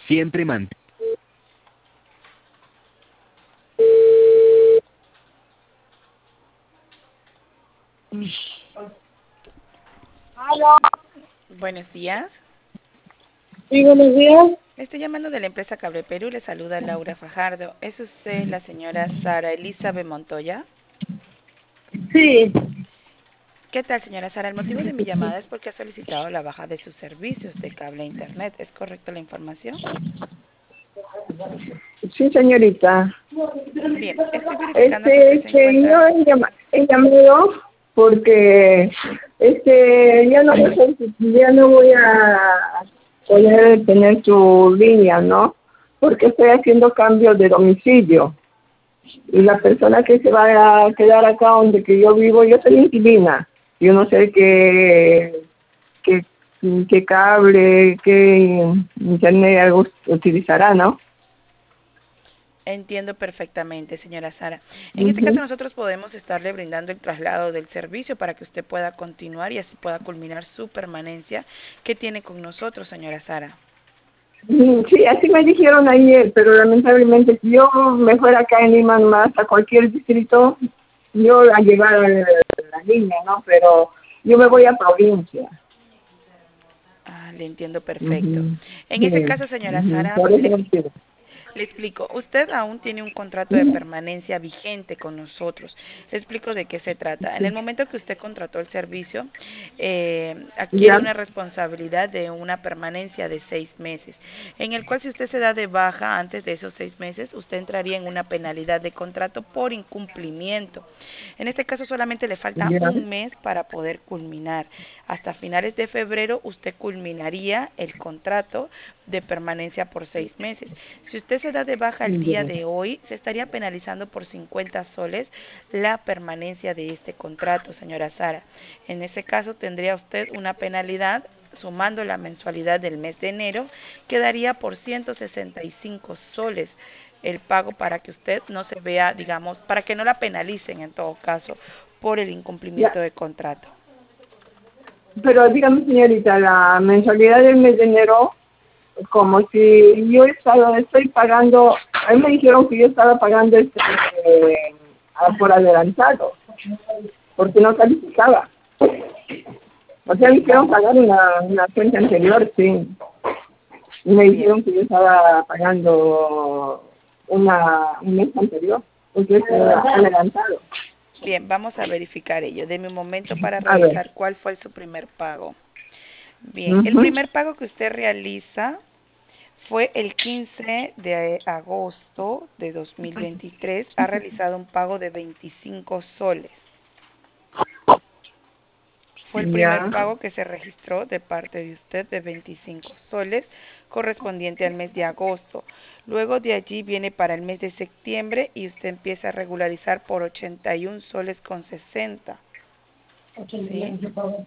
Siempre mantén. Aló. Buenos días. Sí, buenos días. Estoy llamando de la empresa Cable Perú. Le saluda Laura Fajardo. ¿Es usted la señora Sara Elizabeth Montoya? Sí, ¿Qué tal, señora Sara? El motivo de mi llamada es porque ha solicitado la baja de sus servicios de cable e internet. ¿Es correcta la información? sí, señorita. Bien, estoy verificando que usted se Que yo encuentra... he llamado porque ya no voy a poder tener su línea, ¿no? Porque estoy haciendo cambios de domicilio y la persona que se va a quedar acá donde que yo vivo, yo soy inquilina. Yo no sé qué, qué cable, qué internet utilizará, ¿no? Entiendo perfectamente, señora Sara. En este caso, Ujú. nosotros podemos estarle brindando el traslado del servicio para que usted pueda continuar y así pueda culminar su permanencia que tiene con nosotros, señora Sara. Sí, así me dijeron ayer, pero lamentablemente si yo me fuera acá en Lima más a cualquier distrito, yo a llevar a la línea, ¿no? Pero yo me voy a provincia. Ah, le entiendo perfecto. Ujú. En ese Sí, caso, señora ujú. Sara, Por eso no quiero. le explico, usted aún tiene un contrato de permanencia vigente con nosotros. Le explico de qué se trata. En el momento que usted contrató el servicio, adquiere Ya, una responsabilidad de una permanencia de 6 meses, en el cual si usted se da de baja antes de esos 6 meses, usted entraría en una penalidad de contrato por incumplimiento. En este caso solamente le falta ya. un mes para poder culminar. Hasta finales de febrero usted culminaría el contrato de permanencia por 6 meses. Si usted se da de baja el día Ya. de hoy, se estaría penalizando por 50 soles la permanencia de este contrato, señora Sara. En ese caso tendría usted una penalidad sumando la mensualidad del mes de enero, quedaría por 165 soles el pago para que usted no se vea, digamos, para que no la penalicen en todo caso por el incumplimiento Ya. de contrato. Pero dígame, señorita, la mensualidad del mes de enero, como si yo estoy pagando, a mí me dijeron que yo estaba pagando por adelantado, porque no calificaba. O sea, me Bien, hicieron vamos, pagar una cuenta anterior, sí. Y me bien, dijeron que yo estaba pagando un mes anterior, porque es adelantado. bien, vamos a verificar ello. Deme un momento para A ver. revisar cuál fue su primer pago. Bien, el Ujú. primer pago que usted realiza fue el 15 de agosto de 2023. Ha realizado un pago de 25 soles. Fue el primer Ya, pago que se registró de parte de usted de 25 soles correspondiente al mes de agosto. Luego de allí viene para el mes de septiembre y usted empieza a regularizar por 81 soles con 60. ¿Sí?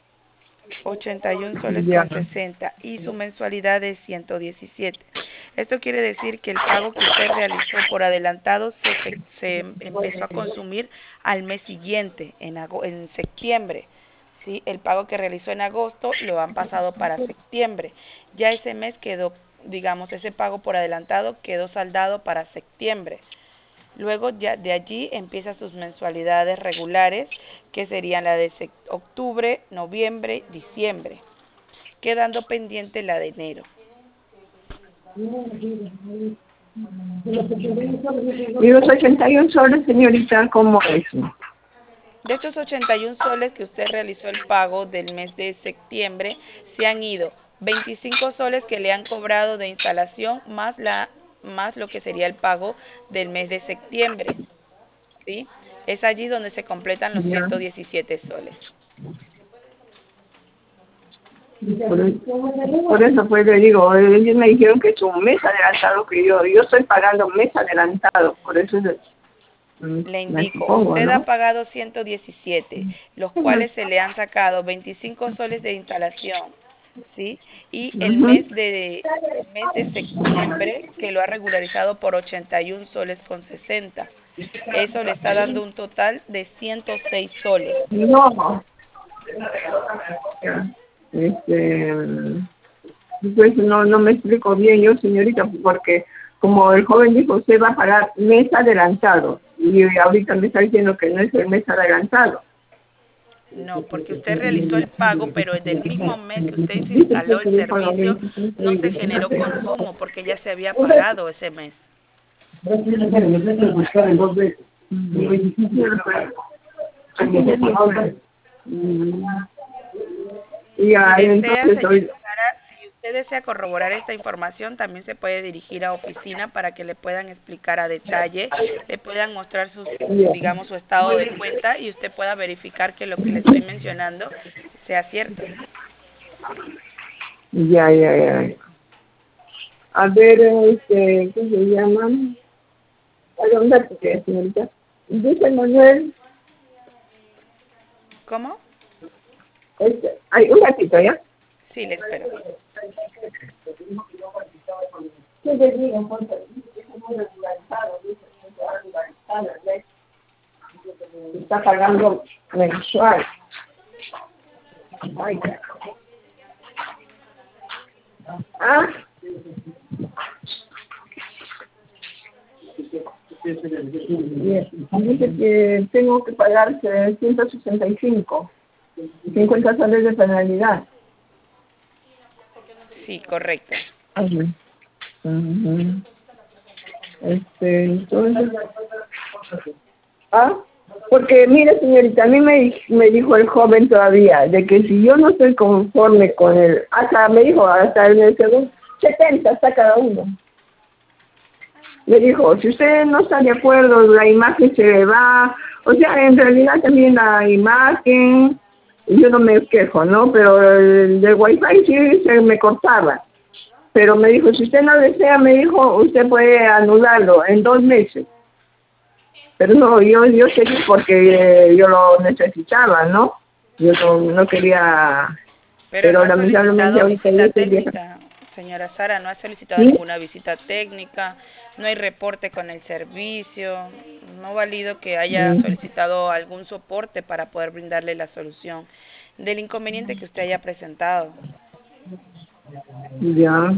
81 soles ya. con 60 y su mensualidad es 117. Esto quiere decir que el pago que usted realizó por adelantado se empezó a consumir al mes siguiente, en septiembre. ¿Sí? El pago que realizó en agosto lo han pasado para septiembre. Ya ese mes quedó, digamos, ese pago por adelantado quedó saldado para septiembre. Luego ya de allí empieza sus mensualidades regulares, que serían la de octubre, noviembre, diciembre, quedando pendiente la de enero. Y los 81 soles, señorita, ¿cómo es? De estos 81 soles que usted realizó el pago del mes de septiembre, se han ido 25 soles que le han cobrado de instalación más lo que sería el pago del mes de septiembre, ¿sí? Es allí donde se completan los Ya. 117 soles. Por eso pues le digo, ellos me dijeron que es un mes adelantado que yo estoy pagando un mes adelantado, por eso Le me indico, supongo, usted ha ¿no? pagado 117, los cuales se le han sacado 25 soles de instalación, ¿sí? Y Ujú. el mes de septiembre, que lo ha regularizado por 81 soles con 60. Eso le está dando un total de 106 soles. No, este, Pues no me explico bien yo, señorita, porque como el joven dijo, usted va a pagar mes adelantado. Y ahorita me está diciendo que no es el mes adelantado. No, porque usted realizó el pago, pero desde el mismo mes que usted se instaló el servicio, no se generó consumo porque ya se había pagado ese mes. Y Si ahí desea, entonces señora Sara, si usted desea corroborar esta información, también se puede dirigir a oficina para que le puedan explicar a detalle, le puedan mostrar sus, digamos, su estado de cuenta y usted pueda verificar que lo que le estoy mencionando sea cierto. ya. A ver, ¿qué se llama? ¿A dónde te señorita? Dice Manuel, ¿Cómo? hay un ratito, ¿ya? Sí, le espero. ¿Qué le digo? Está pagando mensual. Ay, ¿ah? Dice que tengo que pagar 165, 50 soles de penalidad. Sí, correcto. Ajá. Entonces, porque mire señorita, a mí me dijo el joven todavía, de que si yo no estoy conforme con él, hasta me dijo, hasta en el segundo, 70 hasta cada uno. Le dijo, si usted no está de acuerdo, la imagen se va, o sea, en realidad también la imagen, yo no me quejo, ¿no? Pero el del wifi sí se me cortaba. Pero me dijo, si usted no desea, me dijo, usted puede anularlo en 2 meses. Pero no, yo seguí porque yo lo necesitaba, ¿no? Yo no quería, Pero no pero ha lamentablemente solicitado ahorita yo visita estoy vieja. técnica, señora Sara, no ha solicitado ¿Sí? ninguna visita técnica, no hay reporte con el servicio, no valido que haya solicitado algún soporte para poder brindarle la solución del inconveniente que usted haya presentado. Ya.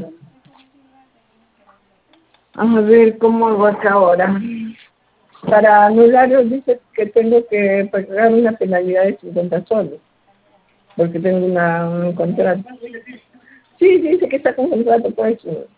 A ver, ¿cómo hago acá ahora? Para anularlo dice que tengo que pagar una penalidad de 50 soles, porque tengo un contrato. Sí, dice que está con contrato, pues.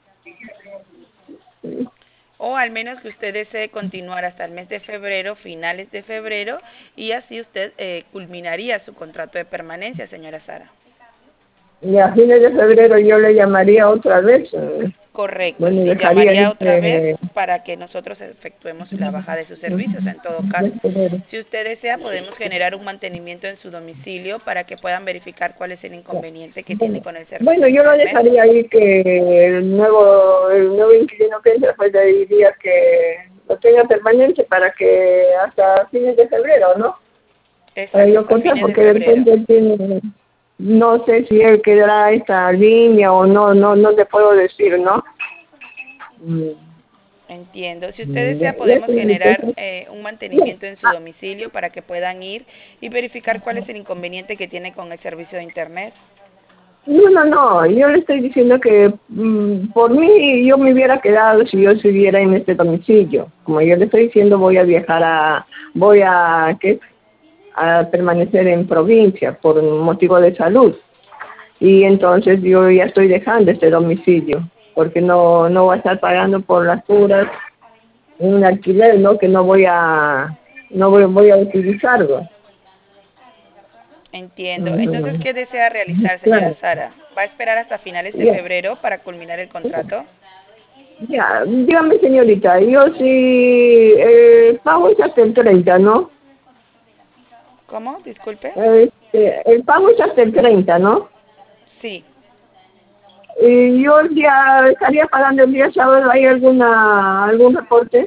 Sí. O al menos que usted desee continuar hasta el mes de febrero, finales de febrero, y así usted culminaría su contrato de permanencia, señora Sara. Y a fines de febrero yo le llamaría otra vez. Correcto, Bueno, y sí, dejaría llamaría otra vez este... para que nosotros efectuemos la baja de sus servicios. En todo caso, de febrero. si usted desea, podemos generar un mantenimiento en su domicilio para que puedan verificar cuál es el inconveniente que tiene con el servicio Bueno, de yo lo Internet. dejaría ahí que el nuevo inquilino que entra, pues le diría que lo tenga permanente para que hasta fines de febrero, ¿no? Para Exacto, yo hasta contar, fines de porque de febrero. repente él tiene, no sé si él quedará esta línea o no le puedo decir, ¿no? Mm, Entiendo. Si usted desea, ya podemos señorita, generar un mantenimiento en su domicilio para que puedan ir y verificar cuál es el inconveniente que tiene con el servicio de Internet. No, yo le estoy diciendo que por mí yo me hubiera quedado si yo estuviera en este domicilio. Como yo le estoy diciendo, voy a, ¿qué? A permanecer en provincia por un motivo de salud. Y entonces yo ya estoy dejando este domicilio, porque no voy a estar pagando por las puras un alquiler, ¿no? Que voy a utilizarlo. Entiendo. Entonces, Ujú. ¿qué desea realizar, señora Claro. Sara? ¿Va a esperar hasta finales de Ya. febrero para culminar el contrato? Ya, dígame señorita, yo sí, pago es hasta el 30, ¿no? ¿Cómo? Disculpe. El pago es hasta el 30, ¿no? Sí. Y yo ya estaría pagando el día sábado, ¿hay algún reporte?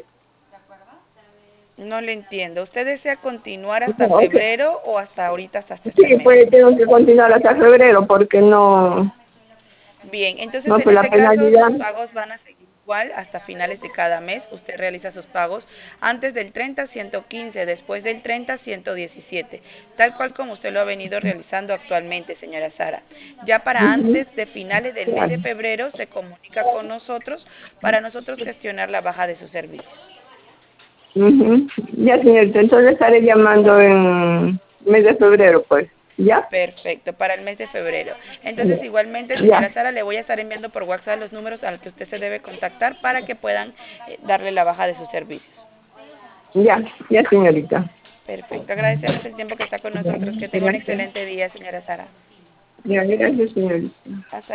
No le entiendo. ¿Usted desea continuar hasta No, ok. febrero o hasta ahorita, hasta el Sí, mes? pues tengo que continuar hasta febrero porque Bien, entonces no, en pues la ese caso sus penalidad, pagos van a seguir. mensual hasta finales de cada mes. Usted realiza sus pagos antes del 30, 115, después del 30, 117, tal cual como usted lo ha venido realizando actualmente, señora Sara. Ya para Ujú. antes de finales del mes de Claro. febrero se comunica con nosotros para nosotros gestionar la baja de sus servicios. Ujú. Ya, señorita, entonces estaré llamando en mes de febrero, pues. ¿Ya? Perfecto, para el mes de febrero. Entonces, Ya. igualmente, señora Ya, Sara, le voy a estar enviando por WhatsApp los números al que usted se debe contactar para que puedan darle la baja de sus servicios. ya, ya, señorita. Perfecto, agradecemos el tiempo que está con Ya, nosotros. Que tenga un gracias. excelente día, señora Sara. Ya, gracias, señorita. Hasta